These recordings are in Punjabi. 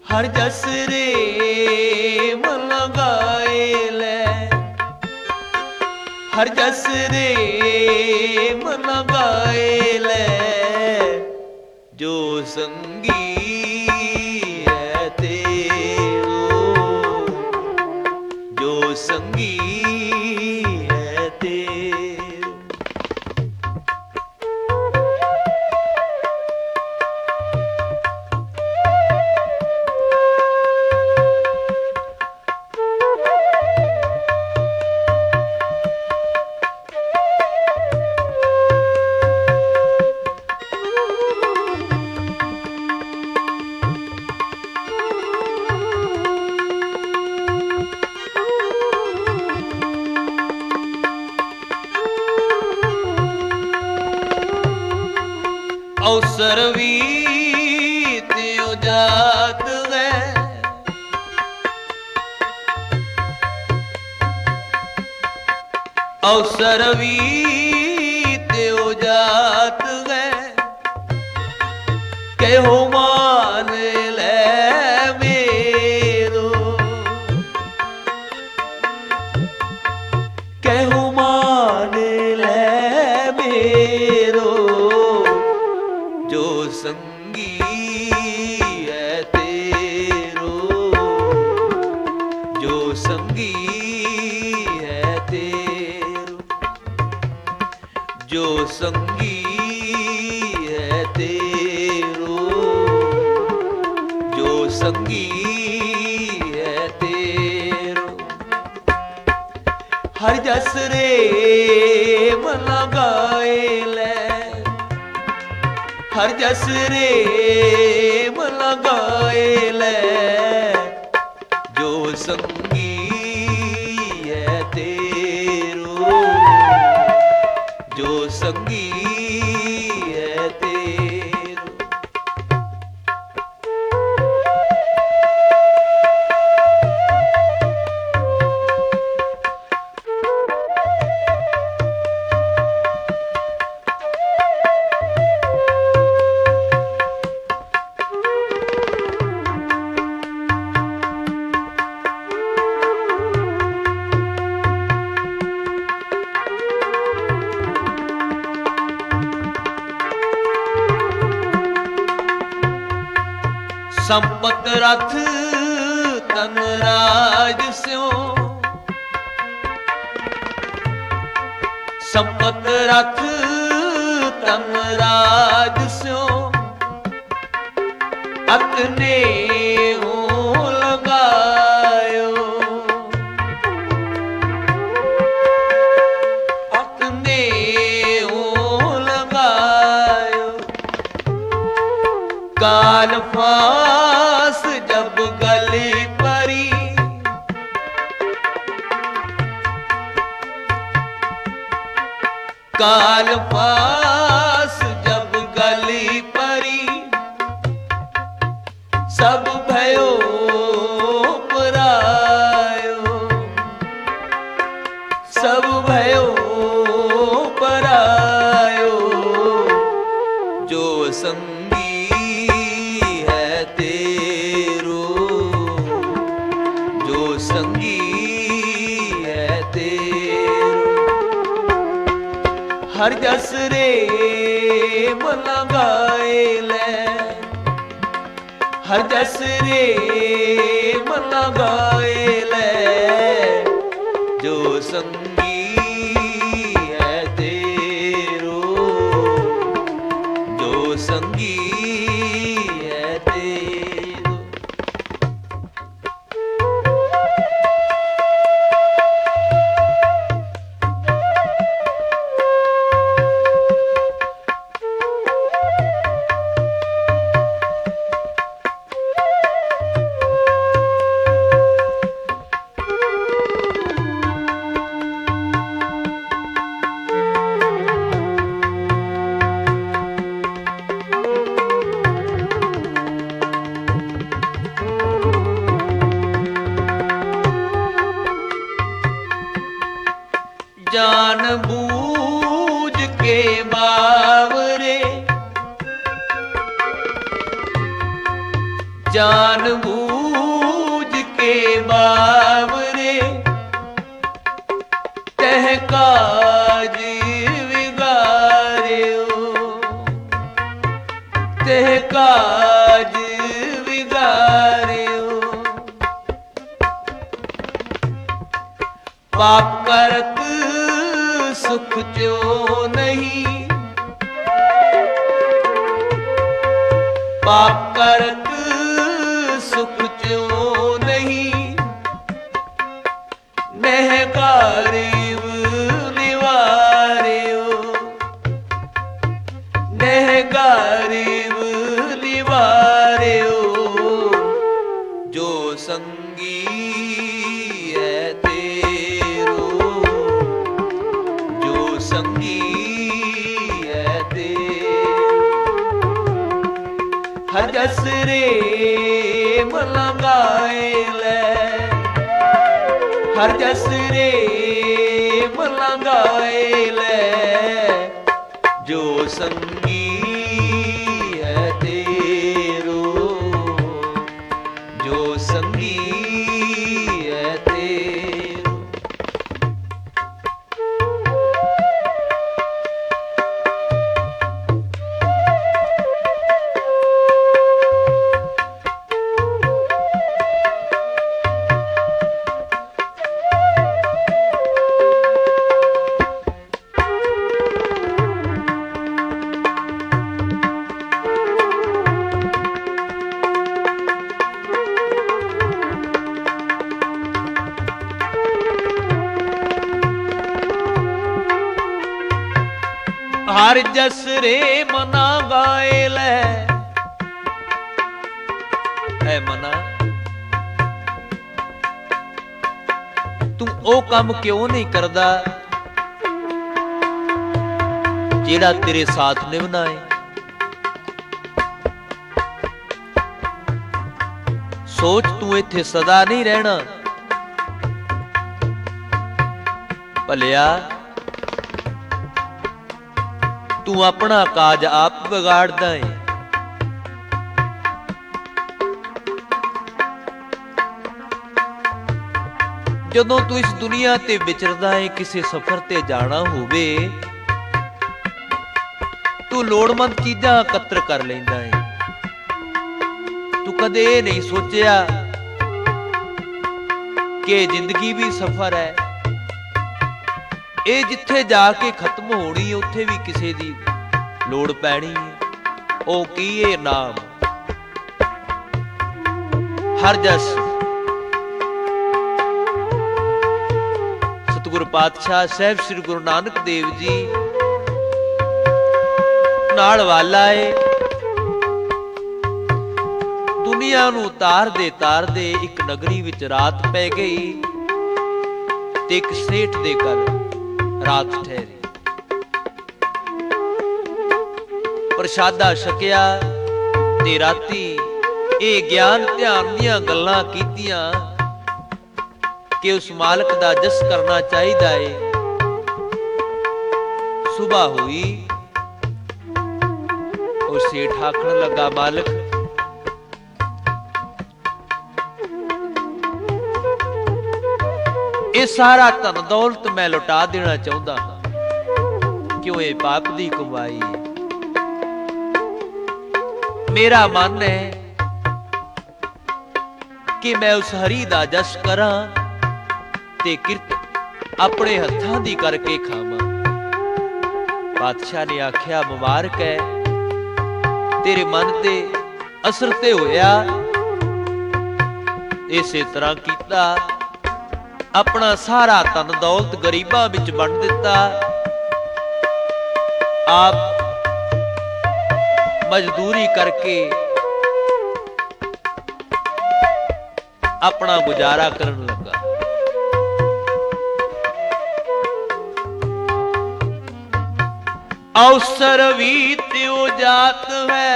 ਹਰ ਜਸ ਰੇ ਮਨ ਗਾਏ ਲੈ, ਹਰ ਜਸ ਰੇ ਮਨ ਗਾਏ ਲੈ, ਜੋ ਸੰਗੀ ਹੈ ਤੇਰੋ, ਜੋ ਸੰਗੀ ਹੈ ਤੇਰੋ। ਅਵਸਰ ਵੀ ਤਿਉ ਜਾਤ ਹੈ, ਅਵਸਰ ਵੀ ਤਿਉ ਜਾਤ ਹੈ, ਕਹਿਓ ਮਾਨ ਲੈ ਮੇਰੋ, ਕਹਿਓ ਮਾਨ ਲੈ ਮੇਰੋ, ਜੋ ਸੰਗੀ ਹੈ ਤੇਰੋ, ਜੋ ਸੰਗੀ ਹੈ ਤੇਰੋ, ਜੋ ਸੰਗੀ ਹੈ ਤੇਰੋ, ਜੋ ਸੰਗੀ ਹੈ ਤੇਰੋ। ਹਰ ਜਸ ਰੇ ਮਨ ਗਾਏ ਲੈ, ਹਰ ਜਸ ਰੇ ਮਨ ਗਾਏ ਲੈ, ਜੋ ਸੰਗੀ ਹੈ ਤੇਰੋ, ਜੋ ਸੰਗੀ ਹੈ ਤੇਰੋ। ਸੰਪਤ ਰਥ ਤਨ ਰਾਜ ਸਿਉ, ਸੰਪਤ ਰਥ ਤਨ ਰਾਜ ਸਿਉ, ਅਤਨੇ ਹੋ ਲਗਾਇਓ, ਅਤਨੇ ਹੋ ਲਗਾਇਓ। ਕਾਲ ਫਾਸ ਜਬ ਗਲੀ ਪਰੀ, ਕਾਲ ਫਾਸ ਜਬ ਗਲੀ ਪਰੀ, ਸਭ भयो ਪਰਾਇਓ, ਸਭ भयो ਪਰਾਇਓ, ਜੋ ਸੰਗੀ ਹੈ ਤੇਰੋ, ਜੋ ਸੰਗੀ ਹੈ ਤੇਰੋ। ਹਰ ਜਸ ਰੇ ਮਨ ਗਾਏ ਲੈ, ਹਰ ਜਸ ਰੇ ਮਨ ਗਾਏ ਲੈ, ਜੋ ਸੰਗੀ ਹੈ ਤੇਰੋ, ਜੋ ਸੰਗੀ ਹੈ ਤੇਰੋ। ਜਾਣ ਬੂਝ ਕੇ ਬਾਵਰੇ, जान बूझ के बावरे तह काज विगारियो, तह काज विगारियो। पाप करत सुख जो नहीं, पाप करत सुख जो नहीं, नह गरीब निवारियो, नह गरीब निवारियो। जो संगी है तेरो, जो संगी है तेरो, हर जस रे मलंगाए ले, हर जस रे मलंगाए ले। जो संगी है तेरो, जो संगी है तेरो। हर जस रे मना गाए ले। ऐ मना, तू ओ काम क्यों नहीं करदा जेड़ा तेरे साथ निभना है। सोच तू इत्थे सदा नहीं रहना। भलिया तू अपना काज आप बिगाड़दा है। जदों तू इस दुनिया ते विचरदा है, किसी सफर ते जाना होवे, तू लोड़मंद चीजां एकत्र कर लैंदा है। तू कदे नहीं सोचिया कि जिंदगी भी सफर है। ਇਹ ਜਿੱਥੇ ਜਾ ਕੇ ਖਤਮ ਹੋਣੀ, ਉੱਥੇ ਵੀ ਕਿਸੇ ਦੀ ਲੋੜ ਪੈਣੀ ਹੈ। ਉਹ ਕੀ ਇਹ ਨਾਮ ਹਰ ਜਸ। ਸਤਿਗੁਰ ਪਾਤਸ਼ਾਹ ਸਾਹਿਬ ਸ੍ਰੀ ਗੁਰੂ ਨਾਨਕ ਦੇਵ ਜੀ ਨਾਲ ਵਾਲਾ ਏ। ਦੁਨੀਆ ਨੂੰ ਤਾਰਦੇ ਇੱਕ ਨਗਰੀ ਵਿੱਚ ਰਾਤ ਪੈ ਗਈ ਤੇ ਇੱਕ ਸੇਠ ਦੇ ਘਰ ਰਾਤ ਠਹਿਰੀ। ਪ੍ਰਸ਼ਾਦਾ ਛਕਿਆ ਤੇ ਰਾਤੀ ਇਹ ਗਿਆਨ ਧਿਆਨ ਦੀਆਂ ਗੱਲਾਂ ਕੀਤੀਆਂ ਕਿ ਉਸ ਮਾਲਕ ਦਾ ਜਸ ਕਰਨਾ ਚਾਹੀਦਾ ਏ। ਸੁਬਾਹ ਹੋਈ, ਉਹ ਸੇਠ ਆਖਣ ਲੱਗਾ, ਮਾਲਕ ਇਹ ਸਾਰਾ ਧਨ ਦੌਲਤ ਮੈਂ ਲੁਟਾ ਦੇਣਾ ਚਾਹੁੰਦਾ ਹਾਂ, ਕਿਉਂ ਇਹ ਪਾਪ ਦੀ ਕਮਾਈ ਹੈ। ਮੇਰਾ ਮਨ ਹੈ ਕਿ ਮੈਂ ਉਸ ਹਰੀ ਦਾ ਜਸ ਕਰਾਂ ਤੇ ਕਿਰਤ ਆਪਣੇ ਹੱਥਾਂ ਦੀ ਕਰਕੇ ਖਾਵਾਂ। ਬਾਦਸ਼ਾਹ ਨੇ ਆਖਿਆ, ਮੁਬਾਰਕ ਹੈ, ਤੇਰੇ ਮਨ ਤੇ ਅਸਰ ਤੇ ਹੋਇਆ। ਇਸੇ ਤਰ੍ਹਾਂ ਕੀਤਾ, ਆਪਣਾ ਸਾਰਾ ਧਨ ਦੌਲਤ ਗਰੀਬਾਂ ਵਿੱਚ ਵੰਡ ਦਿੱਤਾ। ਆਪ ਮਜ਼ਦੂਰੀ ਕਰਕੇ ਆਪਣਾ ਗੁਜ਼ਾਰਾ ਕਰਨ ਲੱਗਾ। अवसर भी त्यो जात है,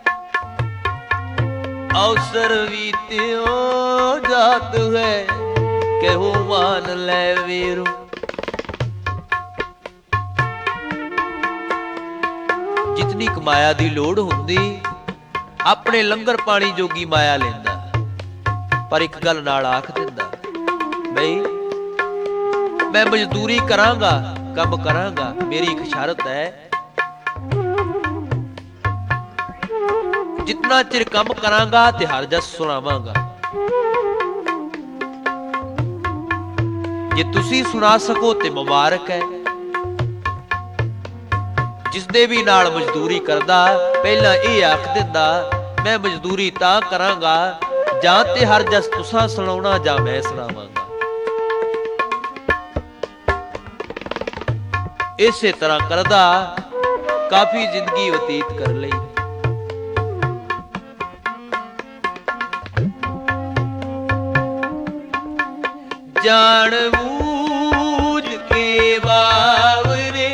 अवसर भी त्यो जात है, कहू मान ले वीरू। जितनी कमाया दी लोड़ हुंदी ਆਪਣੇ ਲੰਗਰ ਪਾਣੀ ਜੋਗੀ ਮਾਇਆ ਲੈਂਦਾ, ਪਰ ਇੱਕ ਗੱਲ ਨਾਲ ਆਖ ਦਿੰਦਾ, ਬਈ ਮੈਂ ਮਜ਼ਦੂਰੀ ਕਰਾਂਗਾ, ਕੰਮ ਕਰਾਂਗਾ, ਮੇਰੀ ਇੱਕ ਸ਼ਰਤ ਹੈ, ਜਿਤਨਾ ਚਿਰ ਕੰਮ ਕਰਾਂਗਾ ਤੇ ਹਰ ਜਸ ਸੁਣਾਵਾਂਗਾ। ਜੇ ਤੁਸੀਂ ਸੁਣਾ ਸਕੋ ਤੇ ਮੁਬਾਰਕ ਹੈ। ਜਿਸਦੇ ਵੀ ਨਾਲ ਮਜ਼ਦੂਰੀ ਕਰਦਾ ਪਹਿਲਾਂ ਇਹ ਆਖ ਦਿੰਦਾ, ਮੈਂ ਮਜ਼ਦੂਰੀ ਤਾਂ ਕਰਾਂਗਾ ਜਾਂ ਤੇ ਹਰ ਜਸ ਤੁਸਾਂ ਸੁਣਾਉਣਾ ਜਾਂ ਮੈਂ ਸੁਣਾਵਾਂਗਾ। ਇਸੇ ਤਰ੍ਹਾਂ ਕਰਦਾ ਕਾਫੀ ਜ਼ਿੰਦਗੀ ਬਤੀਤ ਕਰ ਲਈ। ਜਾਣ ਬੂਝ ਕੇ ਬਾਵਰੇ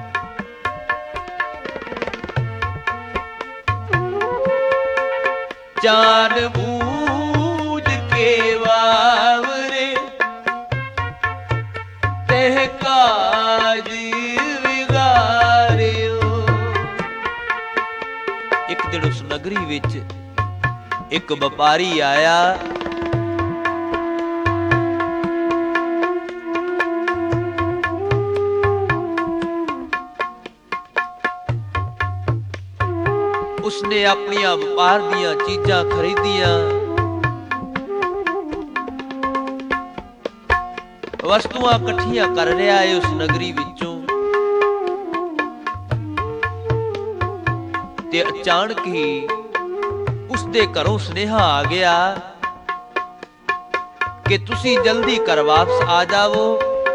ਜਾਣ ਬੂਝ ਕੇ ਬਾਵਰੇ ਤਹਿ ਕਾਜ ਵਿਗਾਰਿਓ। ਇੱਕ ਦਿਨ ਉਸ ਨਗਰੀ ਵਿੱਚ ਇੱਕ ਵਪਾਰੀ ਆਇਆ। ਉਸਨੇ ਆਪਣੀਆਂ ਵਪਾਰ ਦੀਆਂ ਚੀਜ਼ਾਂ ਖਰੀਦੀਆਂ, ਵਸਤੂਆਂ ਇਕੱਠੀਆਂ ਕਰ ਰਿਹਾ ਹੈ ਉਸ ਨਗਰੀ ਵਿੱਚੋਂ, ਤੇ ਅਚਾਨਕ ਹੀ ਉਸਦੇ ਘਰੋਂ ਸੁਨੇਹਾ ਆ ਗਿਆ ਕਿ ਤੁਸੀਂ ਜਲਦੀ ਘਰ ਵਾਪਸ ਆ ਜਾਵੋ,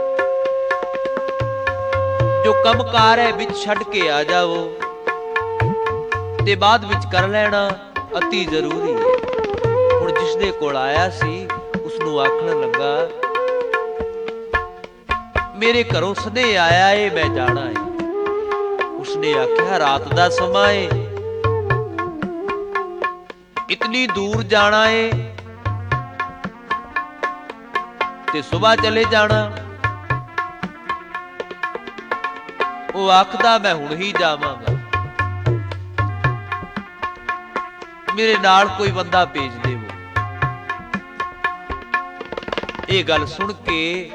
ਜੋ ਕੰਮਕਾਰ ਹੈ ਵਿੱਚ ਛੱਡ ਕੇ ਆ ਜਾਵੋ ਤੇ ਬਾਅਦ ਵਿੱਚ ਕਰ ਲੈਣਾ ਅਤੀ ਜ਼ਰੂਰੀ ਹੈ। ਹੁਣ ਜਿਸ ਦੇ ਕੋਲ ਆਇਆ ਸੀ ਉਸਨੂੰ ਆਖਣ ਲੱਗਾ, ਮੇਰੇ ਘਰੋਂ ਸੁਨੇਹਾ ਆਇਆ ਏ, ਮੈਂ ਜਾਣਾ ਏ। ਉਸਨੇ ਆਖਿਆ, ਰਾਤ ਦਾ ਸਮਾਂ ਏ, ਇਤਨੀ ਦੂਰ ਜਾਣਾ ਏ ਤੇ ਸੁਬਾਹ ਚਲੇ ਜਾਣਾ। ਉਹ ਆਖਦਾ, ਮੈਂ ਹੁਣ ਹੀ ਜਾਵਾਂਗਾ, ਮੇਰੇ ਨਾਲ ਕੋਈ ਬੰਦਾ ਭੇਜ ਦੇਵੋ। ਇਹ ਗੱਲ ਸੁਣ ਕੇ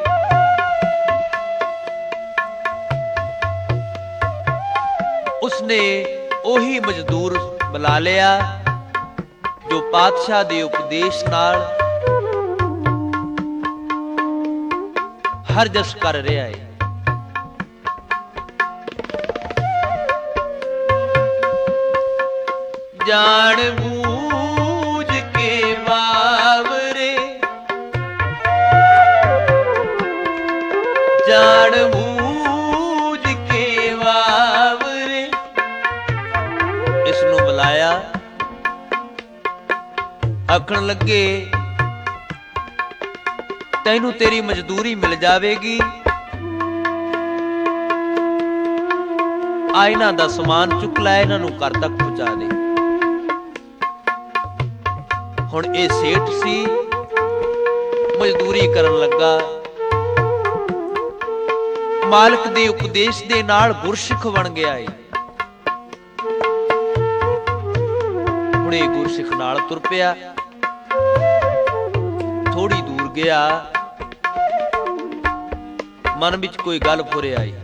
ਉਸਨੇ ਉਹੀ ਮਜ਼ਦੂਰ ਬੁਲਾ ਲਿਆ ਜੋ ਪਾਤਸ਼ਾਹ ਦੇ ਉਪਦੇਸ਼ ਨਾਲ ਹਰ ਜਸ ਕਰ ਰਿਹਾ ਹੈ। ਜਾਣ ਬੂਝ ਕੇ ਬਾਵਰੇ ਜਾਣ ਬੂਝ ਕੇ ਬਾਵਰੇ, ਇਸ ਨੂੰ ਬੁਲਾਇਆ। ਆਖਣ ਲੱਗੇ, ਤੈਨੂੰ ਤੇਰੀ ਮਜ਼ਦੂਰੀ ਮਿਲ ਜਾਵੇਗੀ, ਆ ਇਹਨਾਂ ਦਾ ਸਮਾਨ ਚੁੱਕ ਲੈ, ਇਹਨਾਂ ਨੂੰ ਘਰ ਤੱਕ ਪਹੁੰਚਾ ਦੇ। ਹੁਣ ਇਹ ਸੇਠ ਸੀ, ਮਜ਼ਦੂਰੀ ਕਰਨ ਲੱਗਾ, ਮਾਲਕ ਦੇ ਉਪਦੇਸ਼ ਦੇ ਨਾਲ ਗੁਰਸਿੱਖ ਬਣ ਗਿਆ ਏ। ਹੁਣ ਇਹ ਗੁਰਸਿੱਖ ਨਾਲ ਤੁਰ ਪਿਆ, ਥੋੜੀ ਦੂਰ ਗਿਆ, ਮਨ ਵਿੱਚ ਕੋਈ ਗੱਲ ਫੁਰ ਆਈ।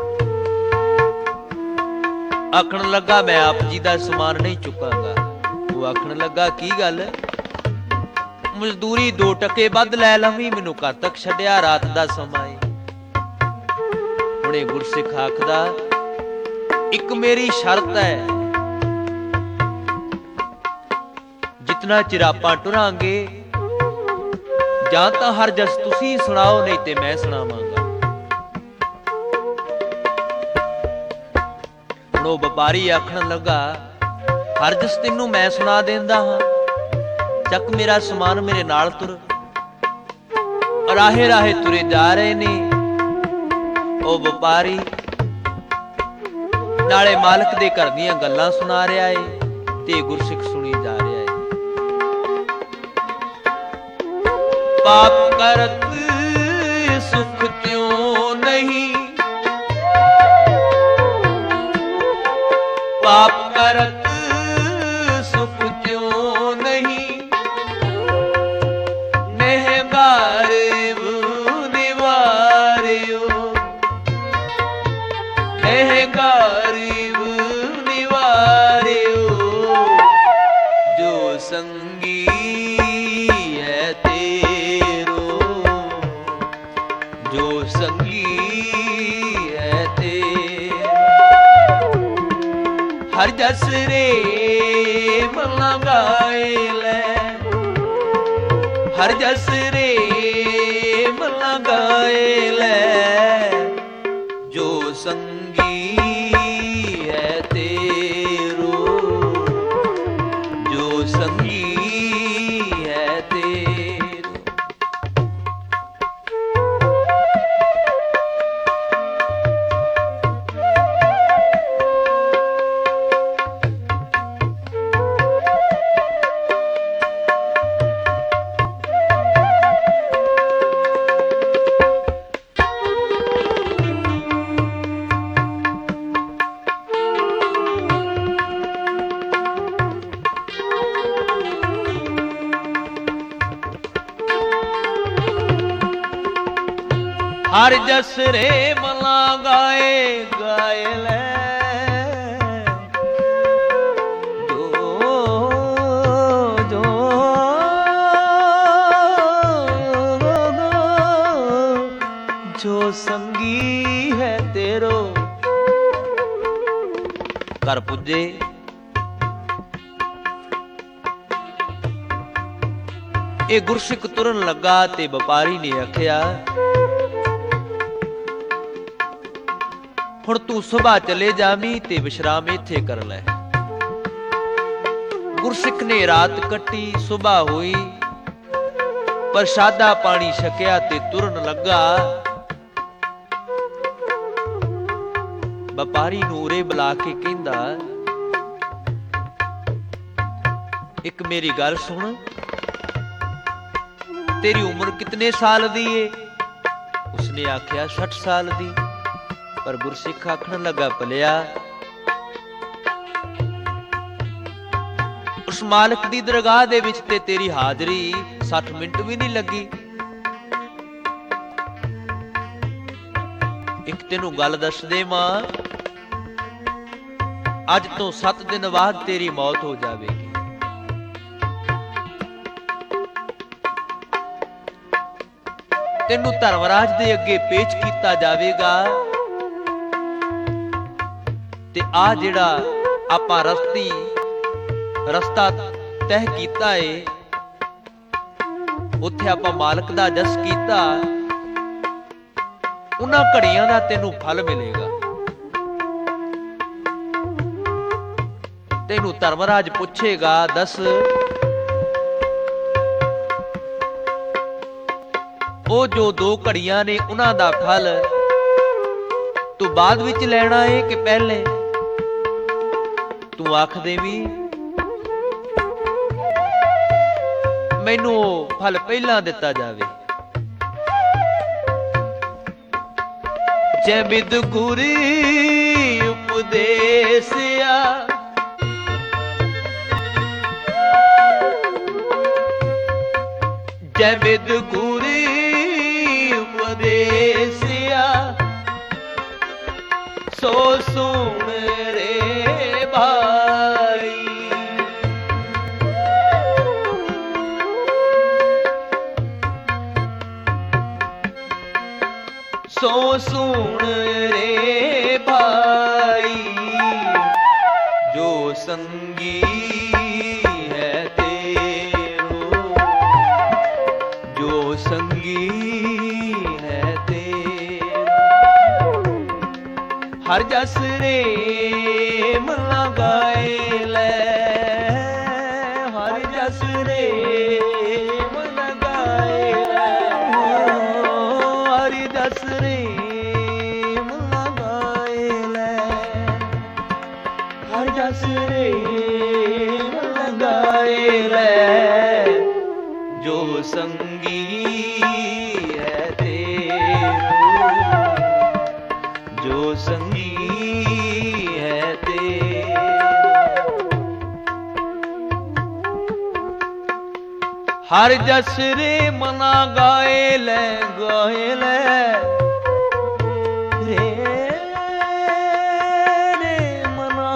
ਆਖਣ ਲੱਗਾ, ਮੈਂ ਆਪ ਜੀ ਦਾ ਸਮਾਨ ਨਹੀਂ ਚੁੱਕਾਂਗਾ। ਉਹ ਆਖਣ ਲੱਗਾ, ਕੀ ਗੱਲ, ਮਜ਼ਦੂਰੀ 2 ਟਕੇ ਵੱਧ ਲੈ ਲਵੀਂ, ਮੈਨੂੰ ਘਰ ਤੱਕ ਛੱਡਿਆ, ਰਾਤ ਦਾ ਸਮਾਂ ਏ। ਹੁਣ ਇਹ ਗੁਰਸਿੱਖ ਆਖਦਾ, ਇੱਕ ਮੇਰੀ ਸ਼ਰਤ ਹੈ, ਜਿਤਨਾ ਚਿਰ ਆਪਾਂ ਟੁਰਾਂਗੇ ਜਾਂ ਤਾਂ ਹਰ ਜਸ ਤੁਸੀਂ ਸੁਣਾਓ, ਨਹੀਂ ਤੇ ਮੈਂ ਸੁਣਾਵਾਂਗਾ। ਹੁਣ ਉਹ ਵਪਾਰੀ ਆਖਣ ਲੱਗਾ, ਹਰ ਜਸ ਤੈਨੂੰ ਮੈਂ ਸੁਣਾ ਦਿੰਦਾ ਹਾਂ, ਚੱਕ ਮੇਰਾ ਸਮਾਨ, ਮੇਰੇ ਨਾਲ ਤੁਰ। ਰਾਹੇ ਰਾਹੇ ਤੁਰੇ ਜਾ ਰਹੇ ਨੇ ਉਹ ਵਪਾਰੀ, ਨਾਲੇ ਮਾਲਕ ਦੇ ਘਰ ਦੀਆਂ ਗੱਲਾਂ ਸੁਣਾ ਰਿਹਾ ਏ ਤੇ ਗੁਰਸਿੱਖ ਸੁਣੀ ਜਾ ਰਿਹਾ ਏ। ਪਾਪ ਕਰਤ ਸੁਖ ਤਿਉ ਨਹੀਂ, ਪਾਪ ਕਰਤ ਸੁਖ जस रे मना गाए ले, हर जस रे मना गाए ले, जो संगी है तेरो, जो संगी है तेरो। हर जस रे मना गाए गाए ले, जो जो संगी है तेरो। कर पुजे ਇਹ ਗੁਰਸਿੱਖ ਤੁਰਨ ਲੱਗਾ ਤੇ ਵਪਾਰੀ ਨੇ ਆਖਿਆ, ਹੁਣ ਤੂੰ ਸੁਬਾ ਚਲੇ ਜਾਵੀਂ ਤੇ ਵਿਸ਼ਰਾਮ ਇੱਥੇ ਕਰ ਲੈ। ਗੁਰਸਿੱਖ ਨੇ ਰਾਤ ਕੱਟੀ, ਸੁਬਾ ਹੋਈ, ਪ੍ਰਸ਼ਾਦਾ ਪਾਣੀ ਛਕਿਆ ਤੇ ਤੁਰਨ ਲੱਗਾ। ਵਪਾਰੀ ਨੂੰ ਉਰੇ ਬੁਲਾ ਕੇ ਕਹਿੰਦਾ, ਇੱਕ ਮੇਰੀ ਗੱਲ ਸੁਣ, तेरी उम्र कितने साल दी है? उसने आख्या 60 साल दी। पर गुरसिख आखन लगा, भलिया उस मालिक दी दरगाह दे विच ते तेरी हाजरी 60 मिनट भी नहीं लगी। एक तेनू गल दस दे मां, अज तो 7 दिन बाद तेरी मौत हो जाएगी। तेनू धर्मराज दे अगे पेश किया जाएगा ते आ जिहड़ा आपां रस्ता तय किया है, उत्थे आपां मालक दा जस किया, उन्हां घड़ियां दा तेनू फल मिलेगा। तेनू धर्मराज पुछेगा, दस ਉਹ ਜੋ 2 ਘੜੀਆਂ ਨੇ ਉਹਨਾਂ ਦਾ ਫਲ ਤੂੰ ਬਾਅਦ ਵਿੱਚ ਲੈਣਾ ਹੈ ਕਿ ਪਹਿਲੇ? ਤੂੰ ਆਖ ਦੇਵੀਂ, ਮੈਨੂੰ ਉਹ ਫਲ ਪਹਿਲਾਂ ਦਿੱਤਾ ਜਾਵੇ। ਜੈ ਬਿਦ ਗੁਰੀ ਉਪਦੇਸਿਆ, ਜੈ ਬਿਦ ਗੁਰੀ उपदेसिया, सो सुन रे भाई। सो सुन रे भाई, जो संगी है तेरो, जो संगी हर जस रे मना गाए ले, हर जस रे मना गाए ले, हर जस रे मना गाए ले, हर जस रे मना गाए ले, जो संगी है तेरो, जो संगी है तेरो। हर जस रे मना गाए ले, गाए ले, रे रे मना,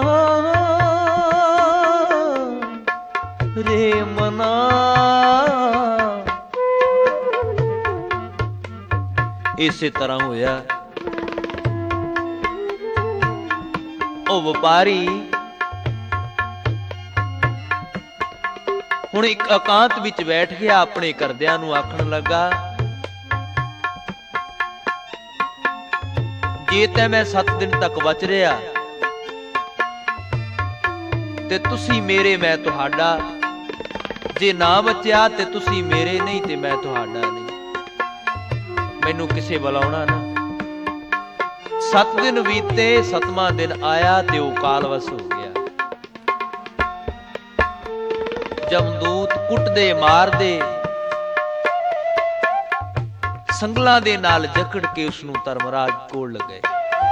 रे मना। इसे तरह होया ਉਹ ਵਪਾਰੀ ਹੁਣ ਇੱਕ ਇਕਾਂਤ ਵਿੱਚ ਬੈਠ ਗਿਆ, ਆਪਣੇ ਘਰਦਿਆਂ ਨੂੰ ਆਖਣ ਲੱਗਾ, ਜੇ ਤੇ ਮੈਂ 7 ਦਿਨ ਤੱਕ ਬਚ ਰਿਹਾ ਤੇ ਤੁਸੀਂ ਮੇਰੇ ਮੈਂ ਤੁਹਾਡਾ, ਜੇ ਨਾ ਬਚਿਆ ਤੇ ਤੁਸੀਂ ਮੇਰੇ ਨਹੀਂ ਤੇ ਮੈਂ ਤੁਹਾਡਾ ਨਹੀਂ, ਮੈਨੂੰ ਕਿਸੇ ਬੁਲਾਉਣਾ ਨਾ। 7 ਦਿਨ ਬੀਤੇ, 7ਵਾਂ ਦਿਨ ਆਇਆ ਤੇ ਉਹ ਕਾਲਵਸ ਹੋ ਗਿਆ। ਜਮਦੂਤ ਕੁੱਟਦੇ ਮਾਰਦੇ ਸੰਗਲਾਂ ਦੇ ਨਾਲ ਜਕੜ ਕੇ ਉਸ ਨੂੰ ਧਰਮਰਾਜ ਕੋਲ ਲਗਾਏ।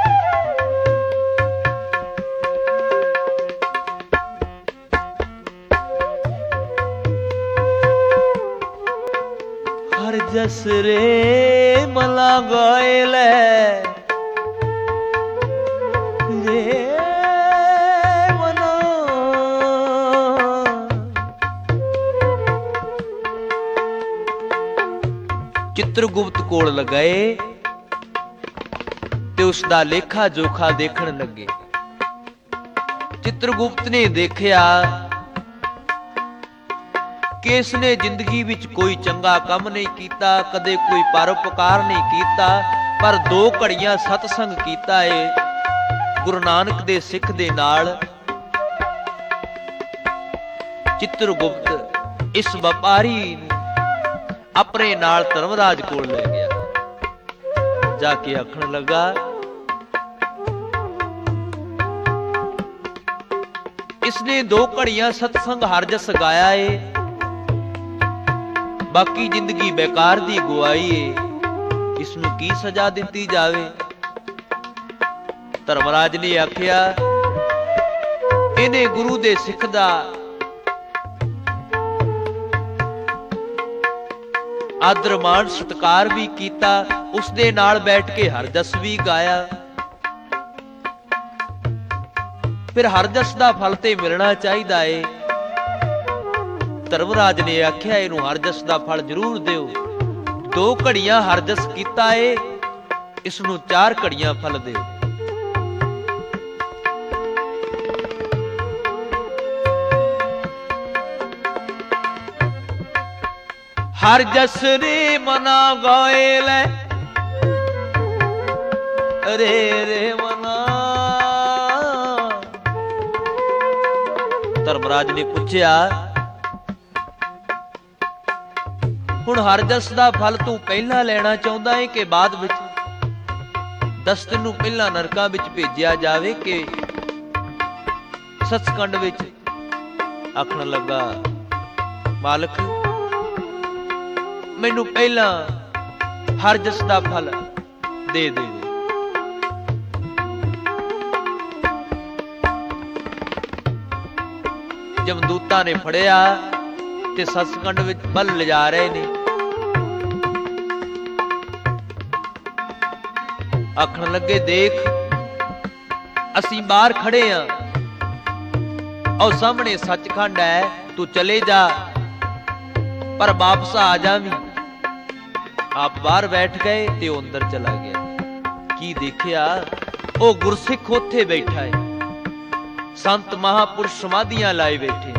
ਹਰ ਜਸ ਰੇ ਮਲਾ ਗਾਏ ਲੈ ਰੇ ਮਨਾ, ਚਿੱਤਰਗੁਪਤ ਕੋਲ ਲਗਾਏ ਤੇ ਉਸ ਦਾ ਲੇਖਾ ਜੋਖਾ ਦੇਖਣ ਲੱਗੇ। ਚਿੱਤਰਗੁਪਤ ਨੇ ਦੇਖਿਆ ਕਿ ਇਸਨੇ ਜ਼ਿੰਦਗੀ ਵਿੱਚ ਕੋਈ ਚੰਗਾ ਕੰਮ ਨਹੀਂ ਕੀਤਾ, ਕਦੇ ਕੋਈ ਪਰਉਪਕਾਰ ਨਹੀਂ ਕੀਤਾ, ਪਰ 2 ਘੜੀਆਂ ਸਤਸੰਗ ਕੀਤਾ ਏ ਗੁਰੂ ਨਾਨਕ ਦੇ ਸਿੱਖ ਦੇ ਨਾਲ। ਚਿੱਤਰਗੁਪਤ ਇਸ ਵਪਾਰੀ ਨੂੰ ਆਪਣੇ ਨਾਲ ਧਰਮਰਾਜ ਕੋਲ ਲੈ ਗਿਆ। ਜਾ ਕੇ ਆਖਣ ਲੱਗਾ, ਇਸਨੇ 2 ਘੜੀਆਂ ਸਤਸੰਗ ਹਰ ਜਸ ਗਾਇਆ ਏ, ਬਾਕੀ ਜ਼ਿੰਦਗੀ ਬੇਕਾਰ ਦੀ ਗਵਾਈ ਏ, ਇਸ ਨੂੰ ਕੀ ਸਜ਼ਾ ਦਿੱਤੀ ਜਾਵੇ। ਧਰਮਰਾਜ ਨੇ ਆਖਿਆ, ਇਹਨੇ ਗੁਰੂ ਦੇ ਸਿੱਖ ਦਾ ਆਦਰ ਮਾਣ ਸਤਿਕਾਰ ਵੀ ਕੀਤਾ, ਉਸ ਦੇ ਨਾਲ ਬੈਠ ਕੇ ਹਰ ਜਸ ਵੀ ਗਾਇਆ, ਫਿਰ ਹਰ ਜਸ ਦਾ ਫਲ ਤੇ ਮਿਲਣਾ ਚਾਹੀਦਾ ਏ। ਧਰਮਰਾਜ ਨੇ ਆਖਿਆ, ਇਹਨੂੰ ਹਰ ਜਸ ਦਾ ਫਲ ਜ਼ਰੂਰ ਦਿਓ। 2 ਘੜੀਆਂ ਹਰ ਜਸ ਕੀਤਾ ਏ, ਇਸ ਨੂੰ 4 ਘੜੀਆਂ ਫਲ ਦਿਓ। ਹਰ ਜਸ ਰੇ ਮਨਾ ਗਾਏ ਲੈ ਰੇ ਰੇ ਮਨਾ। ਧਰਮਰਾਜ ਨੇ ਪੁੱਛਿਆ, ਹੁਣ ਹਰ ਜਸ ਦਾ ਫਲ ਤੂੰ ਪਹਿਲਾਂ ਲੈਣਾ ਚਾਹੁੰਦਾ ਹੈ ਕਿ ਬਾਅਦ ਵਿੱਚ? 10 ਦਿਨ ਨੂੰ ਪਹਿਲਾਂ ਨਰਕਾਂ ਵਿੱਚ ਭੇਜਿਆ ਜਾਵੇ ਕਿ ਸੱਚਖੰਡ ਵਿੱਚ? ਆਖਣ ਲੱਗਾ, ਮਾਲਕ ਮੈਨੂੰ ਪਹਿਲਾਂ ਹਰ ਜਸ ਦਾ ਫਲ ਦੇ ਦੇ। ਜਮਦੂਤਾਂ ਨੇ ਫੜਿਆ ਤੇ ਸੱਚਖੰਡ ਵਿੱਚ ਵੱਲ ਲਿਜਾ ਰਹੇ ਨੇ। ਆਖਣ ਲੱਗੇ, ਦੇਖ ਅਸੀਂ ਬਾਹਰ ਖੜੇ ਆਂ, ਉਹ ਸਾਹਮਣੇ ਸੱਚਖੰਡ ਹੈ, ਤੂੰ ਚਲੇ ਜਾ ਪਰ ਵਾਪਸ ਆ ਜਾਵੀਂ। ਆਪ ਬਾਹਰ ਬੈਠ ਗਏ ਤੇ ਉਹ ਅੰਦਰ ਚਲਾ ਗਿਆ। ਕੀ ਦੇਖਿਆ, ਉਹ ਗੁਰਸਿੱਖ ਉੱਥੇ ਬੈਠਾ ਹੈ, ਸੰਤ ਮਹਾਪੁਰਸ਼ ਸਮਾਧੀਆਂ ਲਾਏ ਬੈਠੇ।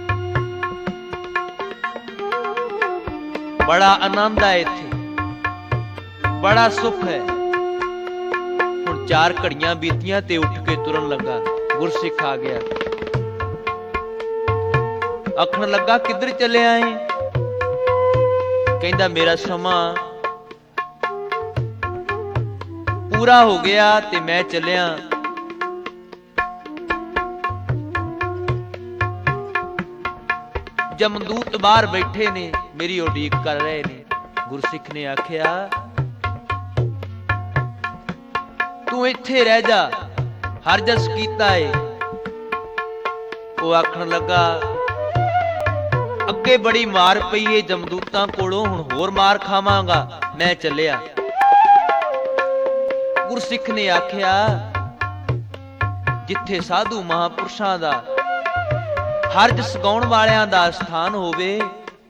ਬੜਾ ਆਨੰਦ ਹੈ ਇੱਥੇ, ਬੜਾ ਸੁੱਖ ਹੈ। ਹੁਣ 4 ਘੜੀਆਂ ਬੀਤੀਆਂ ਤੇ ਉੱਠ ਕੇ ਤੁਰਨ ਲੱਗਾ। ਗੁਰਸਿੱਖ ਆ ਗਿਆ, ਆਖਣ ਲੱਗਾ, ਕਿੱਧਰ ਚੱਲਿਆ ਏ? ਕਹਿੰਦਾ, ਮੇਰਾ ਸਮਾਂ ਪੂਰਾ ਹੋ ਗਿਆ ਤੇ ਮੈਂ ਚੱਲਿਆ। ਜਮਦੂਤ ਬਾਹਰ ਬੈਠੇ ਨੇ, ਮੇਰੀ ਉਡੀਕ ਕਰ ਰਹੇ ਨੇ। ਗੁਰਸਿੱਖ ਨੇ ਆਖਿਆ, ਤੂੰ ਇੱਥੇ ਰਹਿ ਜਾ, ਹਰ ਜਸ ਕੀਤਾ ਏ। ਉਹ ਆਖਣ ਲੱਗਾ, ਅੱਗੇ ਬੜੀ ਮਾਰ ਪਈ ਏ ਜਮਦੂਤਾਂ ਕੋਲੋਂ, ਹੁਣ ਹੋਰ ਮਾਰ ਖਾਵਾਂਗਾ, ਮੈਂ ਚੱਲਿਆ। ਗੁਰਸਿੱਖ ਨੇ ਆਖਿਆ, ਜਿੱਥੇ ਸਾਧੂ ਮਹਾਪੁਰਸ਼ਾਂ ਦਾ ਹਰ ਜਸ ਗਾਉਣ ਵਾਲਿਆਂ ਦਾ ਸਥਾਨ ਹੋਵੇ,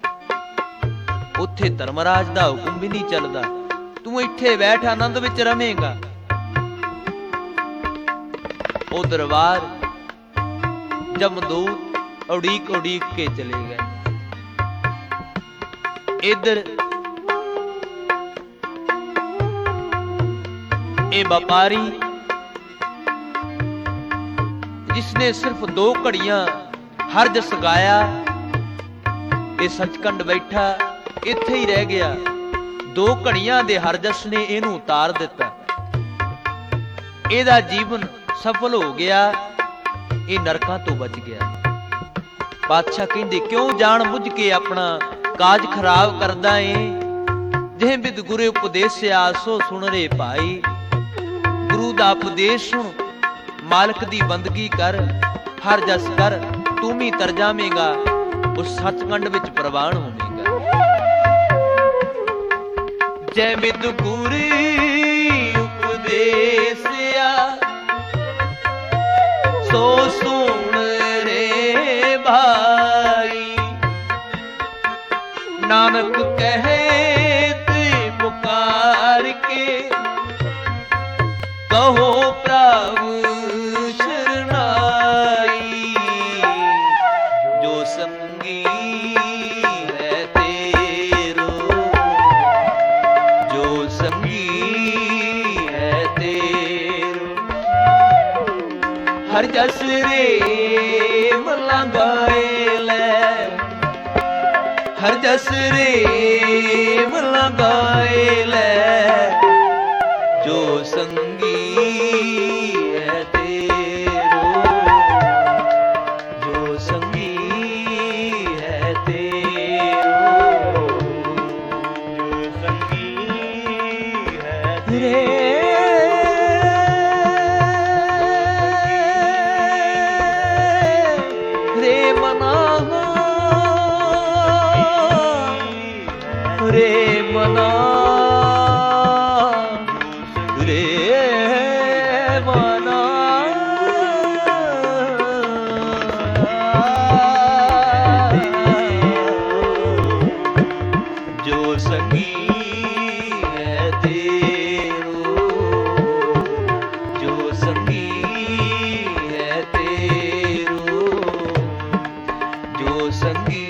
ਉੱਥੇ ਧਰਮਰਾਜ ਦਾ ਹੁਕਮ ਵੀ ਨਹੀਂ ਚੱਲਦਾ। ਤੂੰ ਇੱਥੇ ਬੈਠ, ਆਨੰਦ ਵਿੱਚ ਰਵੇਂਗਾ। ਉਹ ਦਰਬਾਰ ਜਮਦੂਤ ਉਡੀਕ ਉਡੀਕ ਕੇ ਚਲੇ ਗਏ। इधर ये व्यापारी जिसने सिर्फ 2 घड़ियां हर जस गाया, ये सचखंड बैठा इत्थे ही रह गया। 2 घड़ियां दे हर जस ने इहनूं उतार दिता। ਇਹਦਾ जीवन सफल हो गया, ये नरकां तो बच गया। बादशाह कहंदे क्यों जान बुझ के अपना काज खराब करदा है। जे बिद गुरे उपदेश आसो सुन रे भाई। गुरु दा उपदेश सुन, मालिक दी बंदगी कर, हर जस कर, तू भी तर जावेगा, उस सचखंड विच प्रवान होवेगा। जय बिद गुरे उपदेश सो सुन रे भाई। नानक कहे ते पुकार के, कहो प्रभु शरणाई। जो संगी है तेरो, जो संगी है तेरो, हर जस रे मल्ला गाए लै, हर जस रे मल्ला गाए लै। जो संगी है तेरो, जो संगी है तेरो, जो संगी है तेरो। रे मना, रे मना, जो संगी है तेरो, जो संगी है तेरो, जो संगी